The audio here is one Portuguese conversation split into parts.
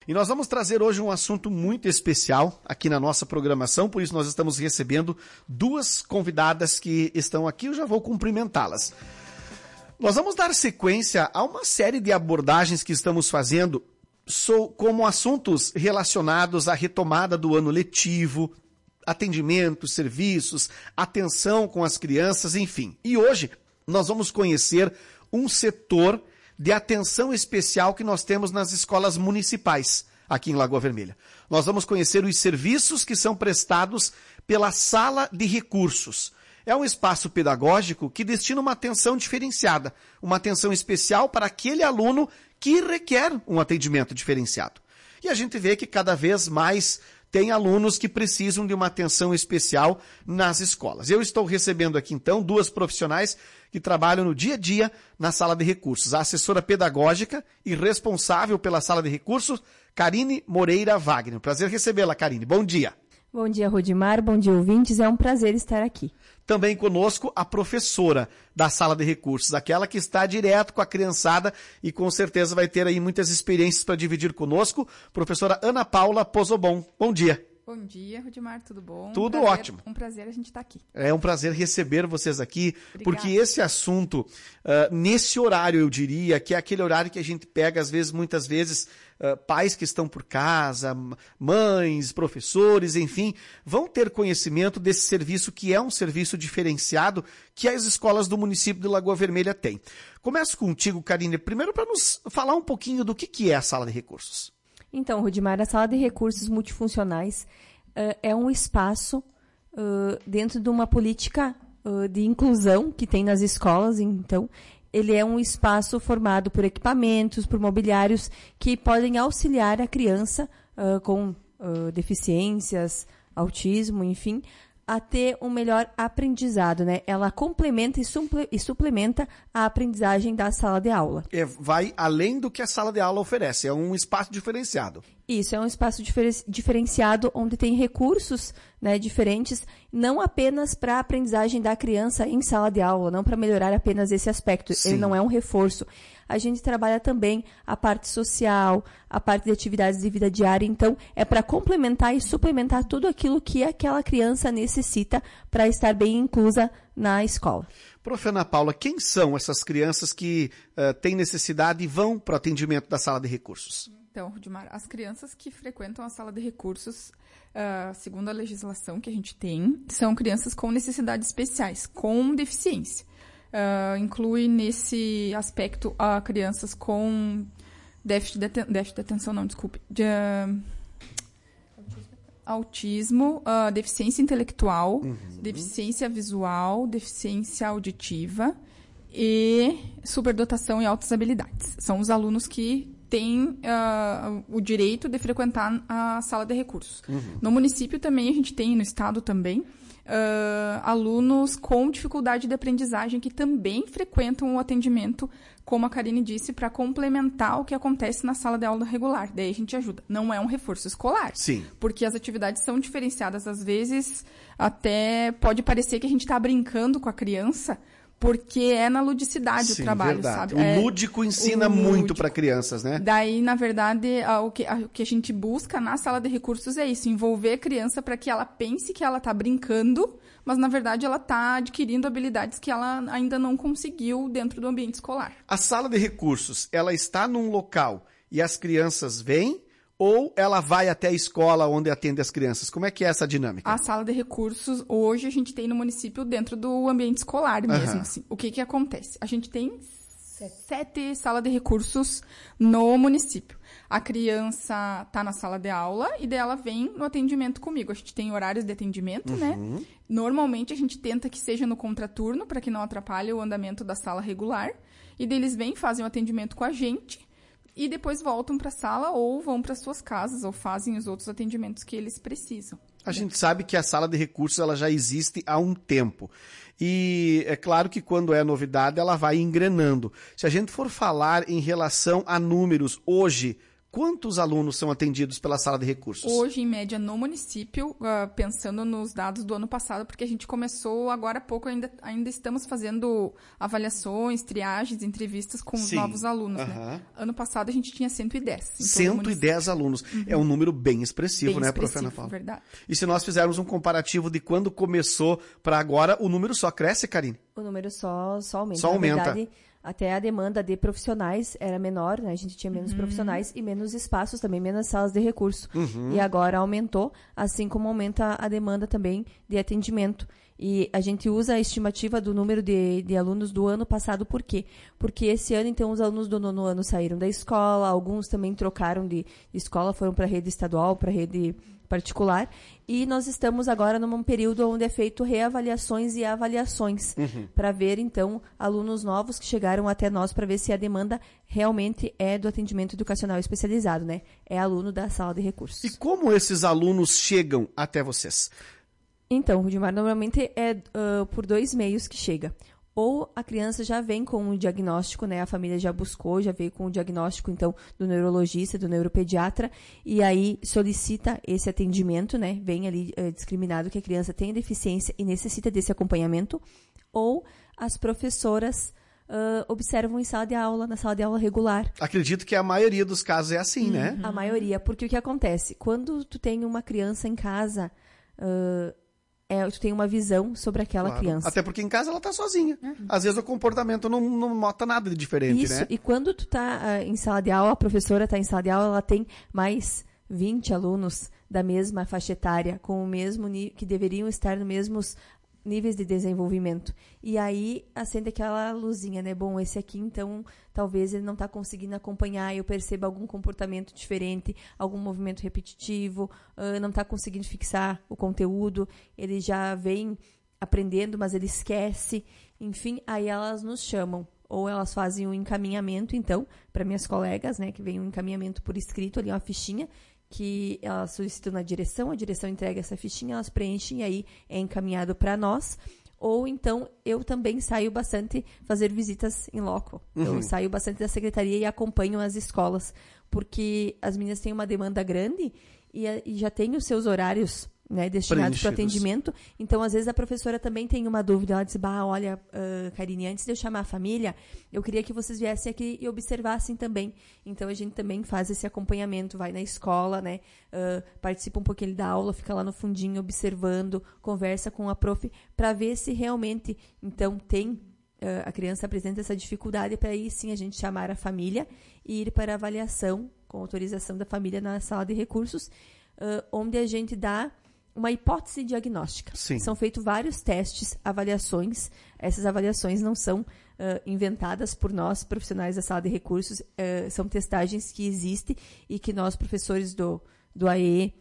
E nós vamos trazer hoje um assunto muito especial aqui na nossa programação, por isso nós estamos recebendo duas convidadas que estão aqui, eu já vou cumprimentá-las. Nós vamos dar sequência a uma série de abordagens que estamos fazendo como assuntos relacionados à retomada do ano letivo, atendimento, serviços, atenção com as crianças, enfim. E hoje nós vamos conhecer um setor de atenção especial que nós temos nas escolas municipais aqui em Lagoa Vermelha. Nós vamos conhecer os serviços que são prestados pela Sala de Recursos. É um espaço pedagógico que destina uma atenção diferenciada, uma atenção especial para aquele aluno que requer um atendimento diferenciado. E a gente vê que cada vez mais tem alunos que precisam de uma atenção especial nas escolas. Eu estou recebendo aqui, então, duas profissionais que trabalham no dia a dia na Sala de Recursos. A assessora pedagógica e responsável pela Sala de Recursos, Karine Moreira Wagner. Prazer recebê-la, Karine. Bom dia. Bom dia, Rudimar. Bom dia, ouvintes. É um prazer estar aqui. Também conosco a professora da Sala de Recursos, aquela que está direto com a criançada e com certeza vai ter aí muitas experiências para dividir conosco, professora Ana Paula Pozobon. Bom dia. Bom dia, Rudimar, tudo bom? Tudo ótimo. Um prazer a gente estar aqui. É um prazer receber vocês aqui, Obrigada. Porque esse assunto, nesse horário eu diria, que é aquele horário que a gente pega muitas vezes, pais que estão por casa, mães, professores, enfim, vão ter conhecimento desse serviço que é um serviço diferenciado que as escolas do município de Lagoa Vermelha têm. Começo contigo, Karine, primeiro para nos falar um pouquinho do que é a Sala de Recursos. Então, Rudimar, a Sala de Recursos Multifuncionais é um espaço dentro de uma política de inclusão que tem nas escolas. Então, ele é um espaço formado por equipamentos, por mobiliários que podem auxiliar a criança com deficiências, autismo, enfim, a ter um melhor aprendizado, né? Ela complementa e suplementa a aprendizagem da sala de aula. Vai além do que a sala de aula oferece, é um espaço diferenciado. Isso, é um espaço diferenciado onde tem recursos, né, diferentes, não apenas para a aprendizagem da criança em sala de aula, não para melhorar apenas esse aspecto. Sim. Ele não é um reforço. A gente trabalha também a parte social, a parte de atividades de vida diária. Então, é para complementar e suplementar tudo aquilo que aquela criança necessita para estar bem inclusa na escola. Prof. Ana Paula, quem são essas crianças que têm necessidade e vão para o atendimento da Sala de Recursos? Então, Rudimar, as crianças que frequentam a Sala de Recursos, segundo a legislação que a gente tem, são crianças com necessidades especiais, com deficiência. Inclui nesse aspecto crianças com déficit de atenção, autismo, deficiência intelectual, deficiência visual, deficiência auditiva e superdotação e altas habilidades. São os alunos que têm o direito de frequentar a Sala de Recursos. No município também a gente tem, no estado também, alunos com dificuldade de aprendizagem que também frequentam o atendimento, como a Karine disse, para complementar o que acontece na sala de aula regular. Daí a gente ajuda. Não é um reforço escolar. Sim. Porque as atividades são diferenciadas. Às vezes, até pode parecer que a gente está brincando com a criança, porque é na ludicidade. Sim, o trabalho, verdade. Sabe? O lúdico ensina muito para crianças, né? Daí, na verdade, o que a gente busca na sala de recursos é isso, envolver a criança para que ela pense que ela está brincando, mas, na verdade, ela está adquirindo habilidades que ela ainda não conseguiu dentro do ambiente escolar. A sala de recursos, ela está num local e as crianças vêm, ou ela vai até a escola onde atende as crianças? Como é que é essa dinâmica? A sala de recursos, hoje, a gente tem no município dentro do ambiente escolar mesmo. Assim. O que acontece? A gente tem 7 salas de recursos no município. A criança está na sala de aula e daí ela vem no atendimento comigo. A gente tem horários de atendimento, né? Normalmente, a gente tenta que seja no contraturno, para que não atrapalhe o andamento da sala regular. E daí eles vêm, fazem o atendimento com a gente e depois voltam para a sala ou vão para suas casas ou fazem os outros atendimentos que eles precisam. A gente sabe que a sala de recursos ela já existe há um tempo. E é claro que quando é novidade ela vai engrenando. Se a gente for falar em relação a números hoje, quantos alunos são atendidos pela sala de recursos? Hoje, em média, no município, pensando nos dados do ano passado, porque a gente começou agora há pouco, ainda estamos fazendo avaliações, triagens, entrevistas com os novos alunos, né? Ano passado a gente tinha 110. 110 alunos. É um número bem expressivo, né, prof. Ana Paula? Verdade. E se nós fizermos um comparativo de quando começou para agora, o número só cresce, Karine? O número só aumenta. Só aumenta. Na verdade, até a demanda de profissionais era menor, né? A gente tinha menos profissionais e menos espaços também, menos salas de recurso. E agora aumentou, assim como aumenta a demanda também de atendimento. E a gente usa a estimativa do número de alunos do ano passado, por quê? Porque esse ano, então, os alunos do 9º ano saíram da escola, alguns também trocaram de escola, foram para a rede estadual, para a rede particular, e nós estamos agora num período onde é feito reavaliações e avaliações, para ver, então, alunos novos que chegaram até nós, para ver se a demanda realmente é do atendimento educacional especializado, né? É aluno da sala de recursos. E como esses alunos chegam até vocês? Então, Rudimar, normalmente é por 2 meios que chega. Ou a criança já vem com um diagnóstico, né? A família já buscou, já veio com o diagnóstico, então, do neurologista, do neuropediatra, e aí solicita esse atendimento, né? Vem ali discriminado que a criança tem deficiência e necessita desse acompanhamento. Ou as professoras observam em sala de aula, na sala de aula regular. Acredito que a maioria dos casos é assim, né? A maioria, porque o que acontece? Quando tu tem uma criança em casa... tu tem uma visão sobre aquela criança. Até porque em casa ela tá sozinha. Às vezes o comportamento não nota nada de diferente, Isso, né? E quando tu tá em sala de aula, a professora tá em sala de aula, ela tem mais 20 alunos da mesma faixa etária, com o mesmo que deveriam estar nos mesmos níveis de desenvolvimento. E aí acende aquela luzinha, né? Bom, esse aqui, então, talvez ele não está conseguindo acompanhar, eu percebo algum comportamento diferente, algum movimento repetitivo, não está conseguindo fixar o conteúdo, ele já vem aprendendo, mas ele esquece. Enfim, aí elas nos chamam. Ou elas fazem um encaminhamento, então, para minhas colegas, né? Que vem um encaminhamento por escrito, ali uma fichinha, que elas solicitam na direção, a direção entrega essa fichinha, elas preenchem e aí é encaminhado para nós. Ou então, eu também saio bastante fazer visitas em loco. Eu saio bastante da secretaria e acompanho as escolas, porque as meninas têm uma demanda grande e já têm os seus horários, né, destinados para o atendimento. Então, às vezes, a professora também tem uma dúvida. Ela diz, olha, Karine, antes de eu chamar a família, eu queria que vocês viessem aqui e observassem também. Então, a gente também faz esse acompanhamento, vai na escola, né, participa um pouquinho da aula, fica lá no fundinho observando, conversa com a prof, para ver se realmente, então, a criança apresenta essa dificuldade, para aí sim a gente chamar a família e ir para a avaliação, com autorização da família na sala de recursos, onde a gente dá uma hipótese diagnóstica. Sim. São feitos vários testes, avaliações. Essas avaliações não são inventadas por nós, profissionais da sala de recursos. São testagens que existem e que nós, professores do AE,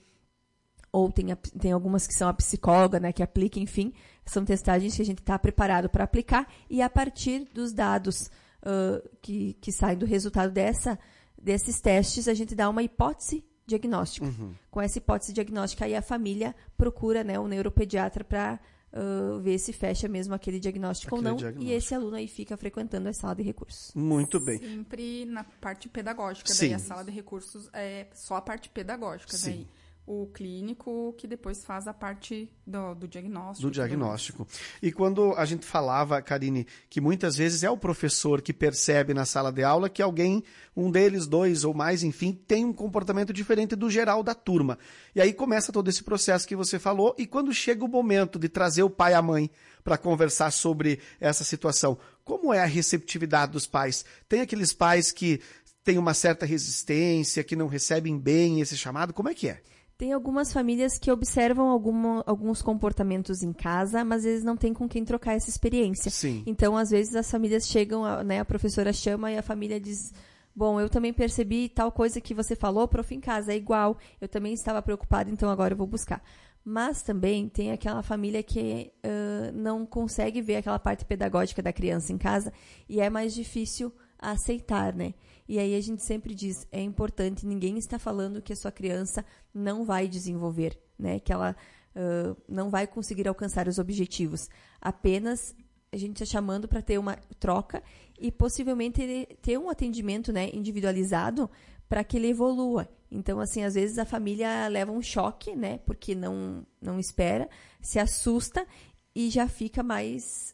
ou tem algumas que são a psicóloga, né, que aplica, enfim, são testagens que a gente está preparado para aplicar, e a partir dos dados que saem do resultado desses testes, a gente dá uma hipótese diagnóstico. Com essa hipótese diagnóstica, aí a família procura, né, o neuropediatra para ver se fecha mesmo aquele diagnóstico ou não. E esse aluno aí fica frequentando a sala de recursos. Muito bem. Sempre na parte pedagógica. Sim. Daí a sala de recursos é só a parte pedagógica. Sim. Daí o clínico que depois faz a parte do diagnóstico. Do diagnóstico. E quando a gente falava, Karine, que muitas vezes é o professor que percebe na sala de aula que alguém, um deles, 2 ou mais, enfim, tem um comportamento diferente do geral da turma. E aí começa todo esse processo que você falou, e quando chega o momento de trazer o pai e a mãe para conversar sobre essa situação, como é a receptividade dos pais? Tem aqueles pais que têm uma certa resistência, que não recebem bem esse chamado? Como é que é? Tem algumas famílias que observam alguns comportamentos em casa, mas eles não têm com quem trocar essa experiência. Sim. Então, às vezes, as famílias chegam, né, a professora chama e a família diz, bom, eu também percebi tal coisa que você falou, prof, em casa, é igual, eu também estava preocupada, então agora eu vou buscar. Mas também tem aquela família que não consegue ver aquela parte pedagógica da criança em casa e é mais difícil aceitar, né? E aí a gente sempre diz, é importante, ninguém está falando que a sua criança não vai desenvolver, né? Que ela não vai conseguir alcançar os objetivos. Apenas a gente está chamando para ter uma troca e possivelmente ter um atendimento, né, individualizado para que ele evolua. Então, assim, às vezes a família leva um choque, né? Porque não espera, se assusta e já fica mais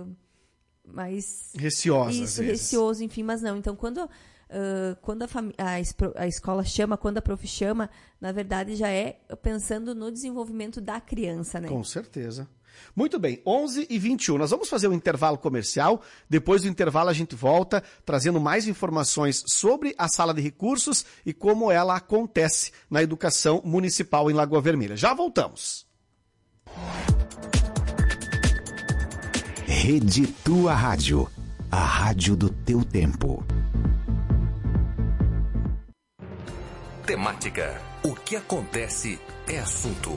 receosa, isso, às vezes. receoso, enfim, mas não. Então, quando a escola chama, quando a prof chama, na verdade já é pensando no desenvolvimento da criança, né? Com certeza. Muito bem, 11h21. Nós vamos fazer um intervalo comercial. Depois do intervalo a gente volta trazendo mais informações sobre a sala de recursos e como ela acontece na educação municipal em Lagoa Vermelha. Já voltamos. Rede Tua Rádio, a rádio do teu tempo. Temática. O que acontece é assunto.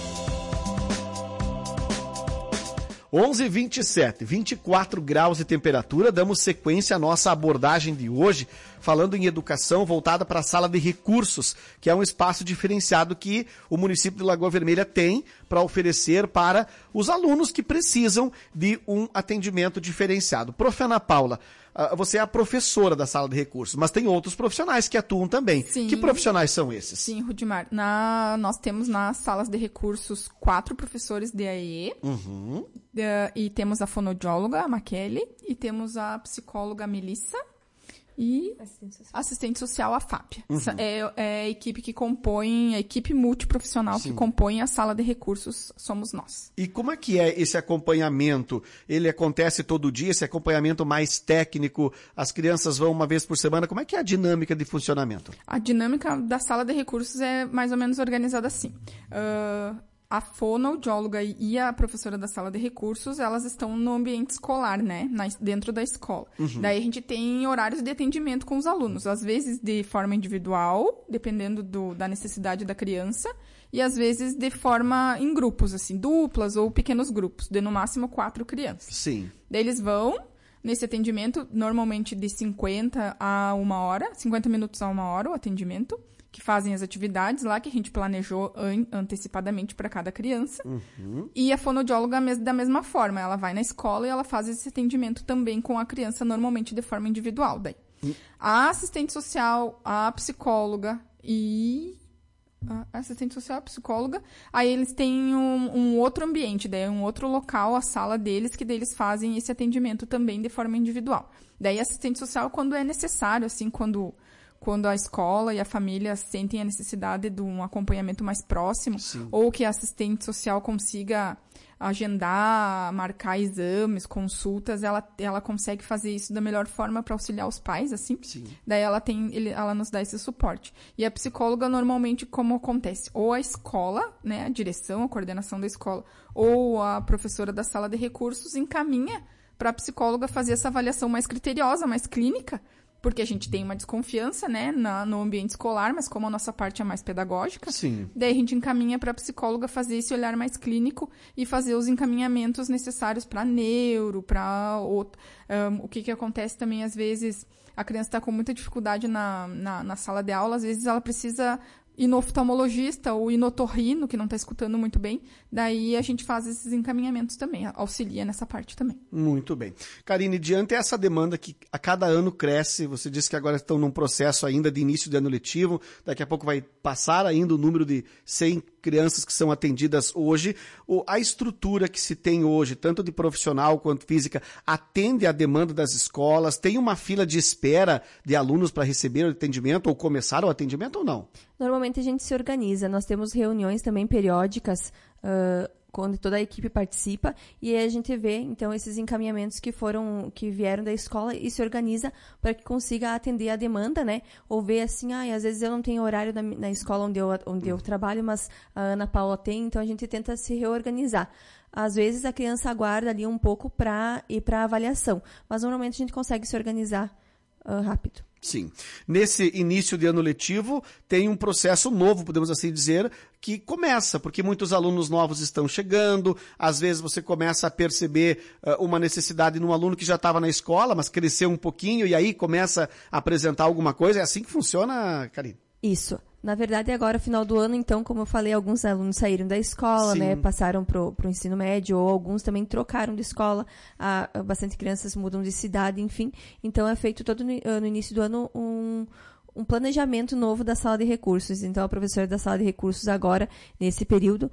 11h27, 24 graus de temperatura. Damos sequência à nossa abordagem de hoje, falando em educação voltada para a sala de recursos, que é um espaço diferenciado que o município de Lagoa Vermelha tem para oferecer para os alunos que precisam de um atendimento diferenciado. Prof. Ana Paula, você é a professora da sala de recursos, mas tem outros profissionais que atuam também. Sim. Que profissionais são esses? Sim, Rudimar. Nós temos nas salas de recursos 4 professores de AE. E temos a fonoaudióloga, a Maquele, e temos a psicóloga Melissa e assistente social, a Fábia. É a equipe que compõe, a equipe multiprofissional que compõe a sala de recursos, somos nós. E como é que é esse acompanhamento? Ele acontece todo dia, esse acompanhamento mais técnico? As crianças vão uma vez por semana? Como é que é a dinâmica de funcionamento? A dinâmica da sala de recursos é mais ou menos organizada assim. A fonoaudióloga e a professora da sala de recursos, elas estão no ambiente escolar, né? Dentro da escola. Daí a gente tem horários de atendimento com os alunos. Às vezes de forma individual, dependendo da necessidade da criança. E às vezes de forma em grupos, assim, duplas ou pequenos grupos. De no máximo 4 crianças. Sim. Daí eles vão nesse atendimento, normalmente de 50 a 1 hora. 50 minutos a 1 hora o atendimento. Que fazem as atividades lá, que a gente planejou antecipadamente para cada criança. E a fonoaudióloga da mesma forma. Ela vai na escola e ela faz esse atendimento também com a criança, normalmente de forma individual. Daí. A assistente social, a psicóloga e... A assistente social, a psicóloga. Aí eles têm um outro ambiente, daí um outro local, a sala deles, que daí eles fazem esse atendimento também de forma individual. Daí a assistente social, quando é necessário, assim, quando a escola e a família sentem a necessidade de um acompanhamento mais próximo, ou que a assistente social consiga agendar, marcar exames, consultas, ela consegue fazer isso da melhor forma para auxiliar os pais, assim. Daí ela nos dá esse suporte. E a psicóloga, normalmente, como acontece? Ou a escola, né, a direção, a coordenação da escola, ou a professora da sala de recursos encaminha para a psicóloga fazer essa avaliação mais criteriosa, mais clínica, porque a gente tem uma desconfiança, né, no ambiente escolar, mas como a nossa parte é mais pedagógica, daí a gente encaminha para a psicóloga fazer esse olhar mais clínico e fazer os encaminhamentos necessários para neuro, para o que acontece também, às vezes, a criança está com muita dificuldade na sala de aula, às vezes ela precisa ir no oftalmologista ou ir no otorrino, que não está escutando muito bem, daí a gente faz esses encaminhamentos também, auxilia nessa parte também. Muito bem. Karine, diante dessa demanda que a cada ano cresce, você disse que agora estão num processo ainda de início de ano letivo, daqui a pouco vai passar ainda o número de 100 crianças que são atendidas hoje. A estrutura que se tem hoje, tanto de profissional quanto física, atende à demanda das escolas? Tem uma fila de espera de alunos para receber o atendimento ou começar o atendimento ou não? Normalmente a gente se organiza, nós temos reuniões também periódicas, quando toda a equipe participa, e aí a gente vê, então, esses encaminhamentos que vieram da escola e se organiza para que consiga atender a demanda, né? Ou ver assim, às vezes eu não tenho horário na escola onde eu trabalho, mas a Ana Paula tem, então a gente tenta se reorganizar. Às vezes a criança aguarda ali um pouco para ir para a avaliação, mas normalmente a gente consegue se organizar rápido. Sim. Nesse início de ano letivo, tem um processo novo, podemos assim dizer, que começa, porque muitos alunos novos estão chegando, às vezes você começa a perceber uma necessidade num aluno que já estava na escola, mas cresceu um pouquinho, e aí começa a apresentar alguma coisa. É assim que funciona, Karine? Isso. Na verdade, agora, final do ano, então, como eu falei, alguns alunos saíram da escola, né, passaram pro ensino médio, ou alguns também trocaram de escola, bastante crianças mudam de cidade, enfim. Então, é feito todo no início do ano um planejamento novo da sala de recursos. Então, a professora da sala de recursos agora, nesse período,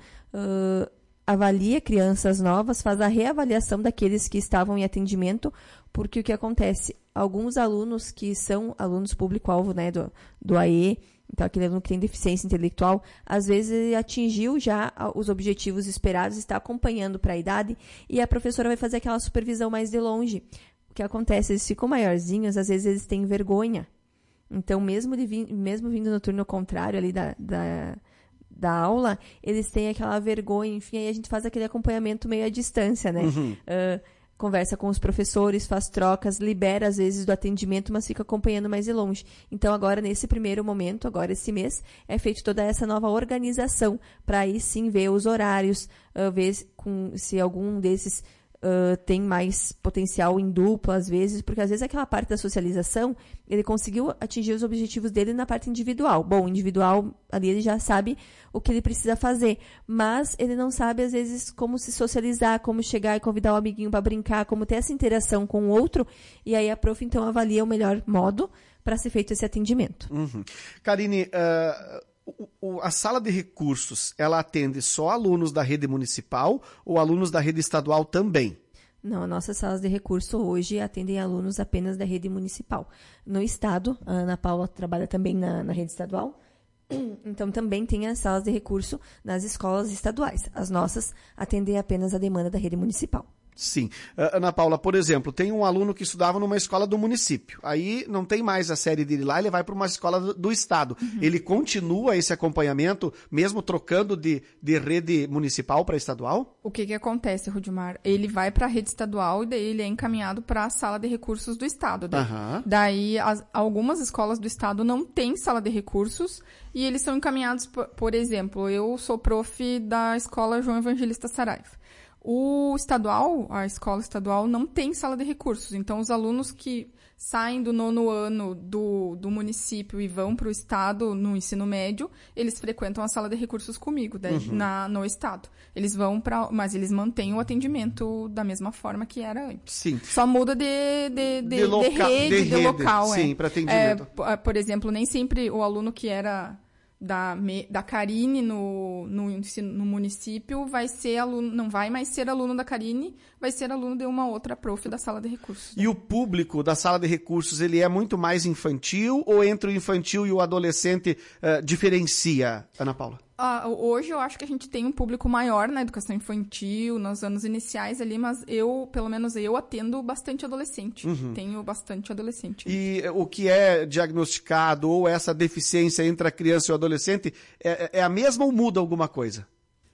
avalia crianças novas, faz a reavaliação daqueles que estavam em atendimento, porque o que acontece? Alguns alunos que são alunos público-alvo, né, do AE, então aquele aluno que tem deficiência intelectual, às vezes ele atingiu já os objetivos esperados, está acompanhando para a idade, e a professora vai fazer aquela supervisão mais de longe. O que acontece? Eles ficam maiorzinhos, às vezes eles têm vergonha. Então, mesmo vindo no turno contrário ali da aula, eles têm aquela vergonha, enfim, aí a gente faz aquele acompanhamento meio à distância, né? Conversa com os professores, faz trocas, libera às vezes do atendimento, mas fica acompanhando mais de longe. Então, agora, nesse primeiro momento, agora esse mês, é feita toda essa nova organização para aí sim ver os horários, ver se algum desses tem mais potencial em dupla, às vezes, porque às vezes aquela parte da socialização, ele conseguiu atingir os objetivos dele na parte individual. Bom, individual, ali ele já sabe o que ele precisa fazer, mas ele não sabe, às vezes, como se socializar, como chegar e convidar o amiguinho para brincar, como ter essa interação com o outro, e aí a prof, então, avalia o melhor modo para ser feito esse atendimento. Karine, a sala de recursos, ela atende só alunos da rede municipal ou alunos da rede estadual também? Não, nossas salas de recurso hoje atendem alunos apenas da rede municipal. No estado, a Ana Paula trabalha também na rede estadual, então também tem as salas de recurso nas escolas estaduais. As nossas atendem apenas a demanda da rede municipal. Sim. Ana Paula, por exemplo, tem um aluno que estudava numa escola do município. Aí não tem mais a série dele lá, ele vai para uma escola do estado. Ele continua esse acompanhamento, mesmo trocando de rede municipal para estadual? O que acontece, Rudimar? Ele vai para a rede estadual e daí ele é encaminhado para a sala de recursos do estado. Daí algumas escolas do estado não têm sala de recursos e eles são encaminhados, por exemplo, eu sou prof da escola João Evangelista Saraiva. A escola estadual não tem sala de recursos. Então, os alunos que saem do 9º ano do município e vão para o estado no ensino médio, eles frequentam a sala de recursos comigo, no estado. Eles vão mas eles mantêm o atendimento da mesma forma que era antes. Sim. Só muda de rede, de local. Sim, para atendimento. Por exemplo, nem sempre o aluno que era da Carine no município vai ser aluno, não vai mais ser aluno da Carine, vai ser aluno de uma outra prof da sala de recursos. E o público da sala de recursos, ele é muito mais infantil ou entre o infantil e o adolescente diferencia, Ana Paula? Hoje eu acho que a gente tem um público maior na educação infantil, nos anos iniciais ali, mas pelo menos eu atendo bastante adolescente. Tenho bastante adolescente. E o que é diagnosticado ou essa deficiência entre a criança e o adolescente é a mesma ou muda alguma coisa?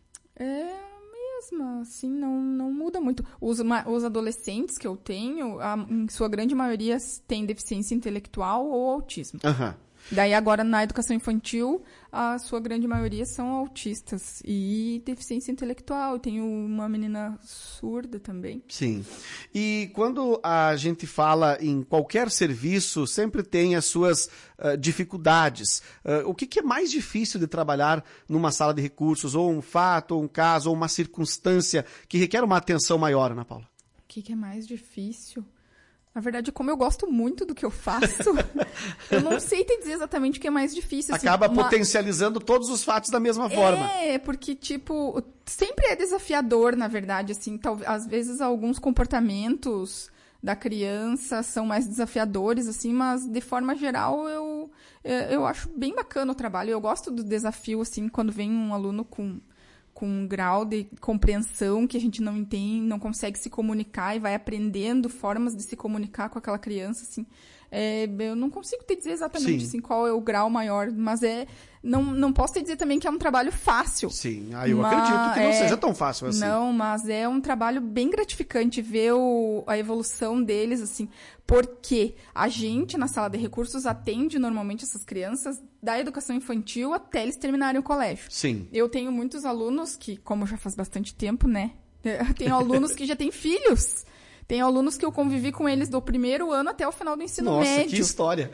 É a mesma, assim, não muda muito. Os adolescentes que eu tenho, em sua grande maioria, têm deficiência intelectual ou autismo. Daí agora na educação infantil, a sua grande maioria são autistas e deficiência intelectual. Eu tenho uma menina surda também. Sim. E quando a gente fala em qualquer serviço, sempre tem as suas dificuldades. O que é mais difícil de trabalhar numa sala de recursos? Ou um fato, ou um caso, ou uma circunstância que requer uma atenção maior, Ana Paula? O que é mais difícil? Na verdade, como eu gosto muito do que eu faço, eu não sei te dizer exatamente o que é mais difícil. Acaba potencializando todos os fatos da mesma forma. Porque, tipo, sempre é desafiador, na verdade, assim, às vezes alguns comportamentos da criança são mais desafiadores, assim, mas de forma geral eu acho bem bacana o trabalho. Eu gosto do desafio, assim, quando vem um aluno com um grau de compreensão que a gente não entende, não consegue se comunicar e vai aprendendo formas de se comunicar com aquela criança, assim. Eu não consigo te dizer exatamente assim, qual é o grau maior, mas não posso te dizer também que é um trabalho fácil. Sim, eu acredito que não seja tão fácil assim. Não, mas é um trabalho bem gratificante ver a evolução deles, assim, porque a gente, na sala de recursos, atende normalmente essas crianças da educação infantil até eles terminarem o colégio. Sim. Eu tenho muitos alunos que, como já faz bastante tempo, né? Eu tenho alunos que já têm filhos. Tem alunos que eu convivi com eles do 1º ano até o final do ensino médio. Nossa, que história!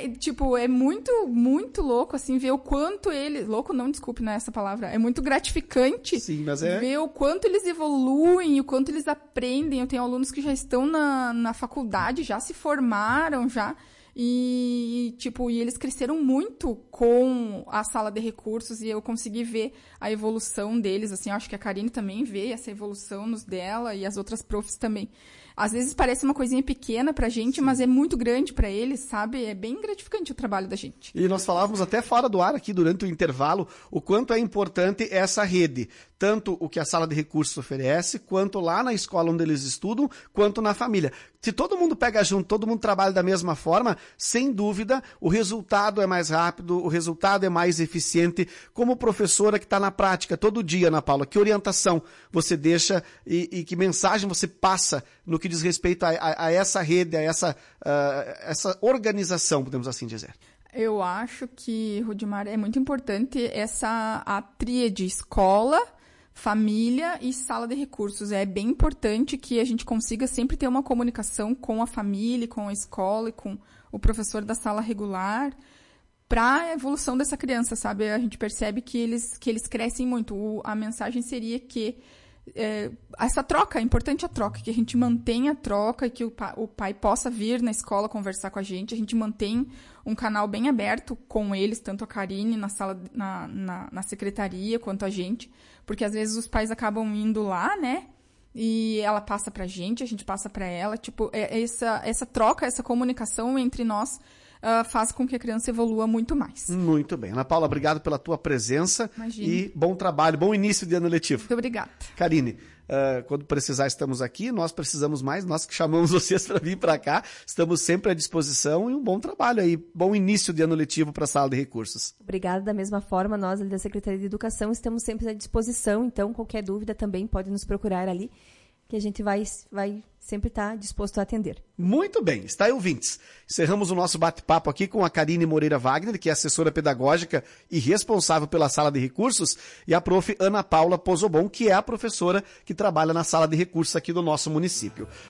É muito, muito louco, assim, ver o quanto eles... Louco não, desculpe, não é essa palavra. É muito gratificante. Sim, mas ver o quanto eles evoluem, o quanto eles aprendem. Eu tenho alunos que já estão na faculdade, já se formaram, já... E eles cresceram muito com a sala de recursos e eu consegui ver a evolução deles, assim, eu acho que a Karine também vê essa evolução nos dela e as outras profs também. Às vezes parece uma coisinha pequena pra gente, mas é muito grande pra eles, sabe? É bem gratificante o trabalho da gente. E nós falávamos até fora do ar aqui, durante o intervalo, o quanto é importante essa rede. Tanto o que a sala de recursos oferece, quanto lá na escola onde eles estudam, quanto na família. Se todo mundo pega junto, todo mundo trabalha da mesma forma, sem dúvida, o resultado é mais rápido, o resultado é mais eficiente. Como professora que está na prática todo dia, Ana Paula, que orientação você deixa e que mensagem você passa no que diz respeito a essa rede, a essa organização, podemos assim dizer? Eu acho que, Rudimar, é muito importante a tríade escola, família e sala de recursos. É bem importante que a gente consiga sempre ter uma comunicação com a família, com a escola e com o professor da sala regular para a evolução dessa criança, sabe? A gente percebe que eles crescem muito. A mensagem seria que essa troca, é importante a troca, que a gente mantenha a troca e que o pai possa vir na escola conversar com a gente mantém um canal bem aberto com eles, tanto a Karine na sala, na secretaria, quanto a gente, porque às vezes os pais acabam indo lá, né, e ela passa pra gente, a gente passa pra ela, essa troca, essa comunicação entre nós faz com que a criança evolua muito mais. Muito bem. Ana Paula, obrigado pela tua presença. Imagina. E bom trabalho, bom início de ano letivo. Muito obrigada. Karine, quando precisar estamos aqui, nós precisamos mais, nós que chamamos vocês para vir para cá, estamos sempre à disposição e um bom trabalho aí, bom início de ano letivo para a sala de recursos. Obrigada, da mesma forma, nós ali da Secretaria de Educação estamos sempre à disposição, então qualquer dúvida também pode nos procurar ali, que a gente vai sempre estar disposto a atender. Muito bem, está aí, ouvintes. Encerramos o nosso bate-papo aqui com a Karine Moreira Wagner, que é assessora pedagógica e responsável pela sala de recursos, e a prof. Ana Paula Pozobon, que é a professora que trabalha na sala de recursos aqui do nosso município.